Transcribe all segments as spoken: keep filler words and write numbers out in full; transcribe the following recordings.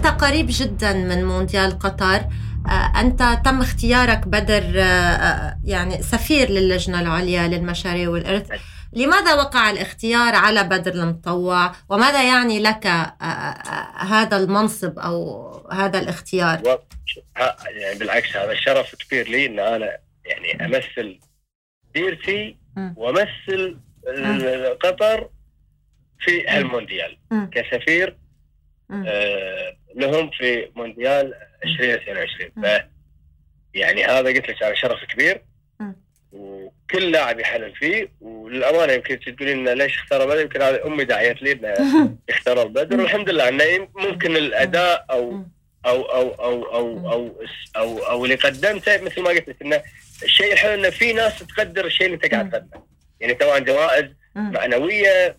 أنت قريب جدا من مونديال قطر. أنت تم اختيارك بدر يعني سفير للجنة العليا للمشاريع والإرث. لماذا وقع الاختيار على بدر المطوع، وماذا يعني لك هذا المنصب أو هذا الاختيار؟ يعني بالعكس، هذا شرف كبير لي أن أنا يعني أمثل ديرتي وأمثل قطر في هالمونديال كسفير آه لهم في مونديال عشرين اثنين وعشرين. ف يعني هذا قلت لك على شرف كبير، وكل لاعب يحلم فيه. وللأمانة يمكن تقولين ليش اختار بدر، يمكن هذه أمي دعيت لي إنه اختار البدر، والحمد لله إنه ممكن الأداء أو أو أو أو أو أو أو, أو اللي قدمته مثل ما قلت لك، إنه الشيء الحلو إنه في ناس تقدر الشيء اللي أنت قاعد تقدمه. يعني طبعا جوائز معنوية،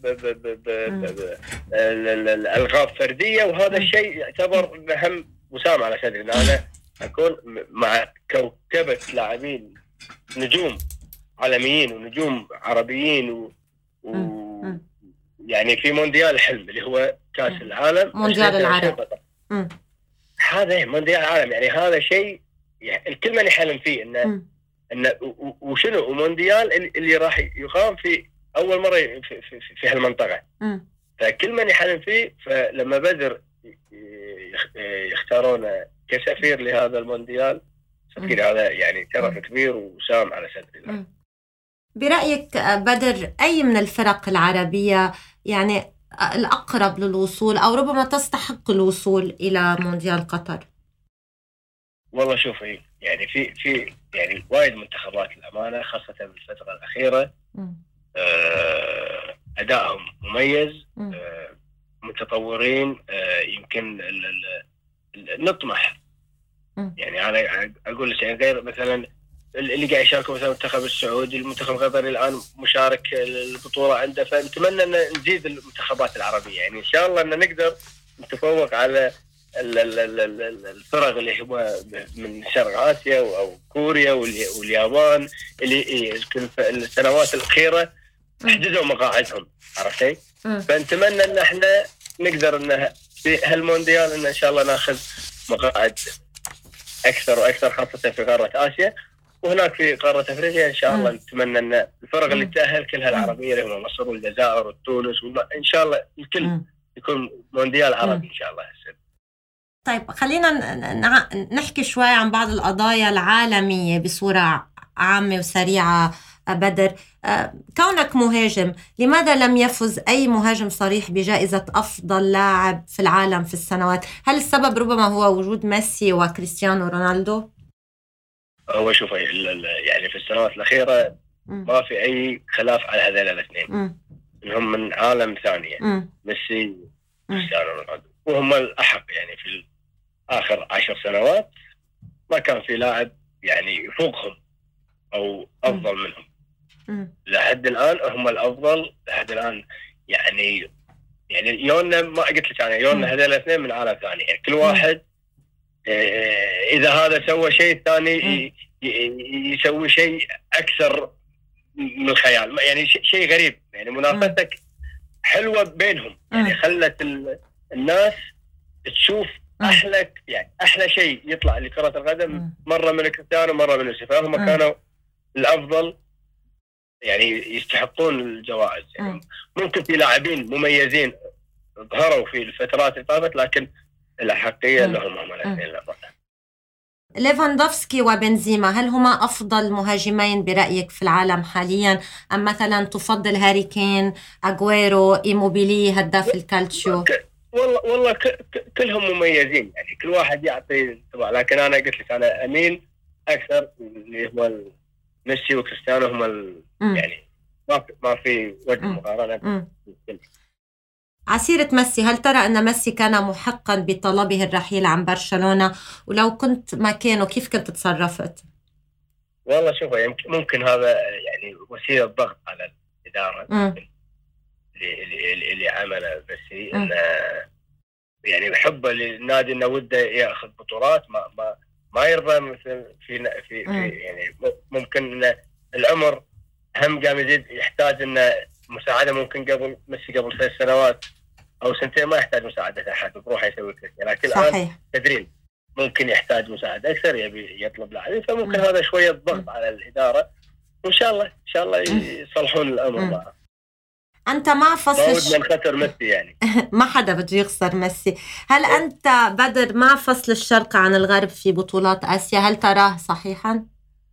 الألقاب فردية، وهذا الشيء يعتبر أهم وسام على صدري إن أنا أكون مع كوكبة لاعبين نجوم عالميين ونجوم عربيين و... و... يعني في مونديال الحلم اللي هو كأس العالم، مونديال العالم. هذا مونديال العالم، يعني هذا شيء يعني الكل من يحلم فيه إنه إنه وشنو مونديال اللي راح يقام في أول مرة في في, في هالمنطقة. م. فكل من يحلم فيه. فلما بدر يختارونه كسفير لهذا المونديال، سفير هذا يعني شرف كبير وسام على صدري. برأيك بدر، أي من الفرق العربية يعني الأقرب للوصول أو ربما تستحق الوصول إلى مونديال قطر؟ والله شوفي، يعني في في يعني وايد منتخبات الأمانة خاصة في الفترة الأخيرة آه أدائهم مميز، آه متطورين، آه يمكن ال ال نطمح. يعني أنا أقول لك يعني غير مثلا اللي قاعد يشاركوا مثلا المنتخب السعودي، المنتخب القطري الآن مشارك البطولة عنده، فنتمنى أن نزيد المنتخبات العربية. يعني إن شاء الله أن نقدر نتفوق على الفرق اللي هو من شرق آسيا أو كوريا واليابان اللي السنوات الأخيرة حددوا مقاعدهم، عرفتي؟ فنتمنى أن احنا نقدر أن في هالمونديال أن إن شاء الله ناخذ مقاعد أكثر وأكثر، خاصة في قارة آسيا، وهناك في قارة أفريقيا إن شاء الله نتمنى أن الفرق اللي تأهل كلها العربية اللي هم مصر والجزائر وتونس، إن شاء الله الكل يكون مونديال عربي إن شاء الله. طيب خلينا نحكي شوي عن بعض القضايا العالمية بصورة عامة وسريعة. بدر، كونك مهاجم، لماذا لم يفز أي مهاجم صريح بجائزة أفضل لاعب في العالم في السنوات؟ هل السبب ربما هو وجود ميسي وكريستيانو رونالدو؟ هو شوف يعني في السنوات الأخيرة ما في أي خلاف على هذين الاثنين، إنهم من عالم ثانية، ميسي وكريستيانو رونالدو، وهم الأحق. يعني في آخر عشر سنوات ما كان في لاعب يعني يفوقهم أو أفضل منهم. لحد الآن هم الأفضل لحد الآن. يعني يعني يونا ما قلت لك أنا يونا هذول الاثنين من عالم ثاني. يعني كل واحد إذا هذا سوى شيء الثاني يسوي شيء أكثر من الخيال. يعني شيء غريب. يعني منافستك حلوة بينهم، يعني خلت الناس تشوف أحلى يعني أحلى شيء يطلع لكرة القدم مرة من كريستيانو مرة من ميسي، فهم كانوا الأفضل، يعني يستحقون الجوائز. يعني ممكن في لاعبين مميزين ظهروا في الفترات اللي طافت، لكن الأحقية لهم هم الاثنين. ليفاندوفسكي وبنزيما، هل هما أفضل مهاجمين برأيك في العالم حاليا، أم مثلا تفضل هاري كين، أغويرو، إيموبيلي هداف الكالتشيو؟ والله والله كلهم مميزين، يعني كل واحد يعطي طبعا، لكن أنا قلت لك أنا أمين أكثر اللي هو ميسي وكريستيانو هم ال... يعني ما في ما في وجه مقارنة. عسيرة ميسي، هل ترى أن ميسي كان محقا بطلبه الرحيل عن برشلونة؟ ولو كنت مكانه كيف كنت تصرفت؟ والله شوفوا ممكن هذا يعني وسيلة ضغط على الإدارة اللي, اللي, اللي عمله ميسي، إنه يعني بحبه للنادي إنه وده يأخذ بطولات، ما ما ما يرضى مثل في في, في يعني ممكن إن العمر هم قام يزيد، يحتاج إنه مساعدة. ممكن قبل ميسي قبل ثلاث سنوات او سنتين ما يحتاج مساعده احد بروحه يسوي كل شيء، لكن صحيح. الان تدرين ممكن يحتاج مساعده اكثر، يبي يطلب لاعبين، فممكن م. هذا شويه ضغط على الاداره، وان شاء الله ان شاء الله يصلحون الامر معه. انت مع فصل ما من خسر ميسي يعني ما حدا بده يخسر ميسي. هل انت بدر مع فصل الشرق عن الغرب في بطولات اسيا؟ هل تراه صحيحا؟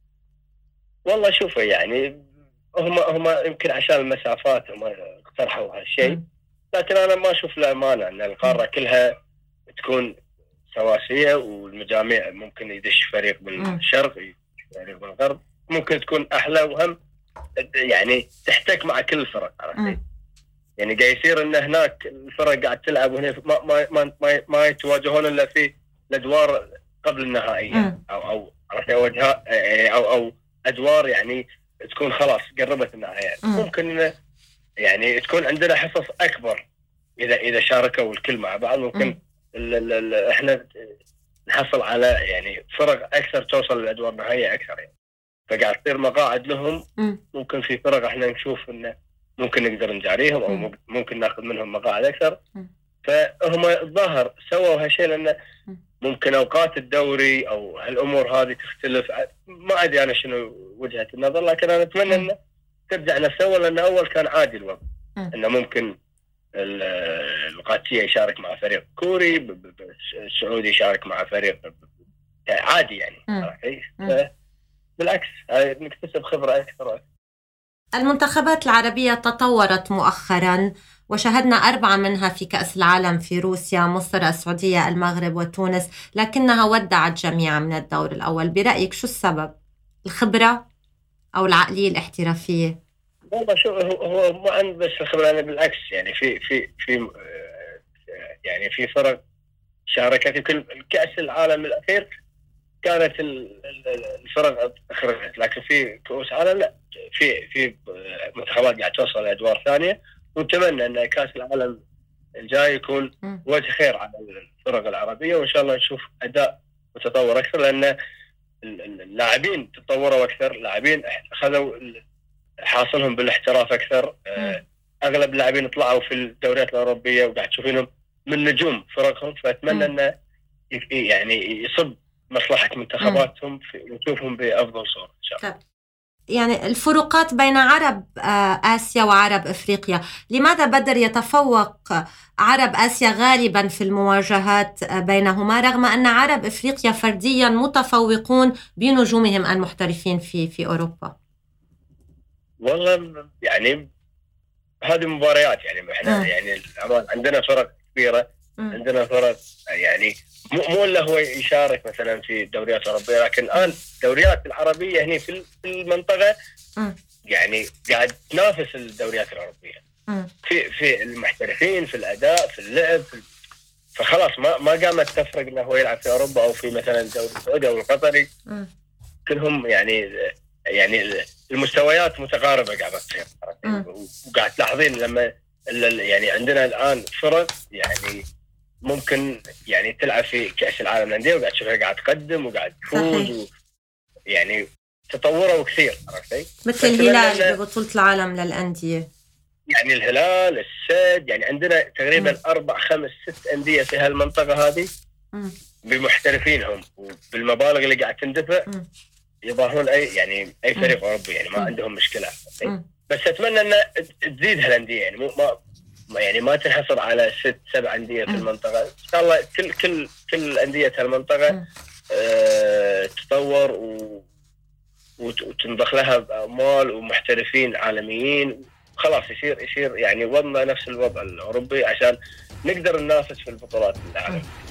والله شوفوا يعني هم هم يمكن عشان المسافات هم اقترحوا هالشيء، لكن انا ما اشوف له مانع ان القاره كلها تكون سواسيه، والمجاميع ممكن يدش فريق من الشرق فريق من الغرب، ممكن تكون احلى، وهم يعني تحتك مع كل الفرق. يعني قاعد يصير ان هناك الفرق قاعد تلعب وهنا ما ما ما ما, ما يتواجهون الا في الادوار قبل النهائيه، او او وجهات او او ادوار يعني تكون خلاص قربت النهايات. ممكن يعني تكون عندنا حصص اكبر اذا اذا شاركوا الكل مع بعض، ممكن ال ال ال احنا نحصل على يعني فرق اكثر توصل للادوار النهائيه اكثر يعني. فقاعد تصير مقاعد لهم، ممكن في فرق احنا نشوف انه ممكن نقدر نجاريهم او ممكن ناخذ منهم مقاعد اكثر. فهم الظاهر سووا هالشيء لان ممكن اوقات الدوري او هالامور هذه تختلف، ما ادري انا شنو وجهه النظر، لكن انا اتمنى انه ترجع نفس اول، لان اول كان عادي الوضع، انه ممكن القادسيه يشارك مع فريق كوري، السعودي يشارك مع فريق عادي يعني. بالعكس نكتسب خبره اكثر وأكثر. المنتخبات العربية تطورت مؤخرا، وشهدنا أربعة منها في كأس العالم في روسيا، مصر، السعودية، المغرب وتونس، لكنها ودعت جميعا من الدور الأول. برأيك شو السبب؟ الخبرة أو العقلية الاحترافية؟ والله شو هو مو عن بس الخبرة، أنا بالعكس يعني في في في يعني في فرق شاركت في كل كأس العالم الأخير كانت الفرق أخرجت، لكن في كأس عالم لا، في في منتخبات قاعد توصل لأدوار ثانية، ونتمنى أن كأس العالم الجاي يكون وجه خير على الفرق العربية، وإن شاء الله نشوف أداء وتطور أكثر، لأن اللاعبين تطوروا أكثر، لاعبين أخذوا حاصلهم بالاحتراف أكثر. أغلب اللاعبين طلعوا في الدوريات الأوروبية وقاعد تشوفينهم من نجوم فرقهم، فأتمنى أنه يعني يصب مصلحة منتخباتهم ونشوفهم بأفضل صورة إن شاء الله. يعني الفروقات بين عرب آسيا وعرب إفريقيا، لماذا بدر يتفوق عرب آسيا غالبا في المواجهات بينهما، رغم أن عرب إفريقيا فرديا متفوقون بنجومهم المحترفين في في أوروبا؟ والله يعني هذه مباريات، يعني احنا يعني عندنا فرق كبيرة، عندنا فرق يعني مو مو اللي هو يشارك مثلا في الدوريات الأوروبية، لكن الآن الدوريات العربية هنا في المنطقة يعني قاعد تنافس الدوريات الأوروبية في في المحترفين، في الأداء، في اللعب، في فخلاص ما ما قامت تفرق انه هو يلعب في أوروبا أو في مثلا الدوري السعودي أو القطري، كلهم يعني يعني المستويات متقاربة قاعدة تصير، وقاعد تلاحظين لما يعني عندنا الآن فرق يعني ممكن يعني تلعب في كأس العالم للأندية وقاعد تشوفها قاعد تقدم وقاعد تفوز، يعني تطوروا كثير، عرفتي؟ مثل الهلال ببطولة العالم للأندية، يعني الهلال، السد، يعني عندنا تقريبا م. أربع خمس ست أندية في هالمنطقة هذه بمحترفينهم وبالمبالغ اللي قاعد تندفع يضاهون أي يعني أي فريق أوروبي، يعني ما م. عندهم مشكلة. بس أتمنى أن تزيد هالأندية، يعني مو ما يعني ما تنحصر على ست سبع أندية في المنطقة، إن شاء الله كل كل كل أندية هالمنطقة أه تتطور و وتنضخ لها بأموال ومحترفين عالميين، خلاص يصير يصير يعني وضعنا نفس الوضع الأوروبي عشان نقدر ننافس في البطولات العالمية.